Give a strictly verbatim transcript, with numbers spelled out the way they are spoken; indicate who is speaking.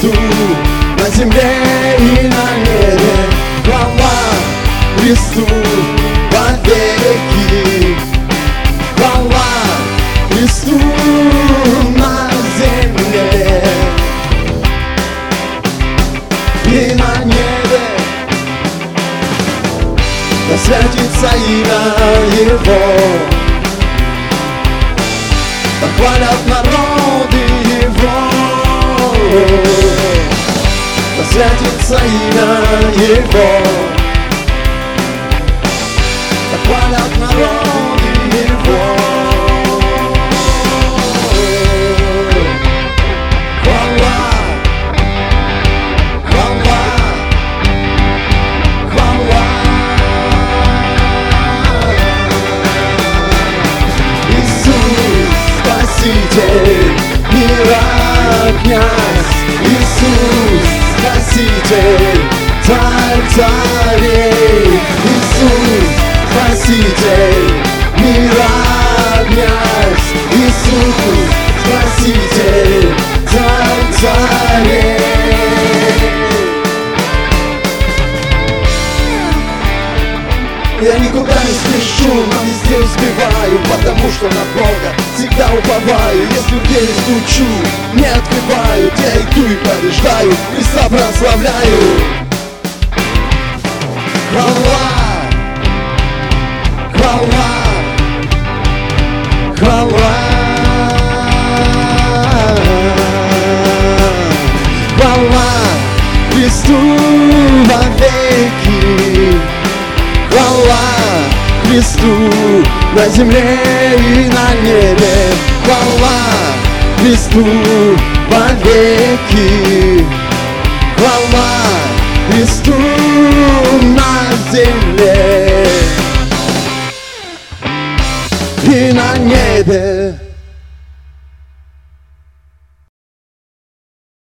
Speaker 1: Христу на земле и на небе. Хвала Христу вовеки. Хвала Христу на земле и на небе. Да святится имя Его, да хвалят народы Его. Да святится имя Его, да хвалят народы Его. Хвала, хвала, хвала. Иисус, Спаситель мира, князь. Иисус, Спаситель, Царь царей. Иисус, Спаситель мира, князь. Иисус, Спаситель, Царь царей. Я никуда не спешу, но везде успеваю, потому что на Бога всегда уповаю. Если в двери стучу, не открываю, я иду и побеждаю, Христа прославляю. Хвала, хвала, хвала, хвала Христу вовеки. Хвала Христу на земле и на небе. Хвала Христу вовеки. Хвала Христу на земле и на небе.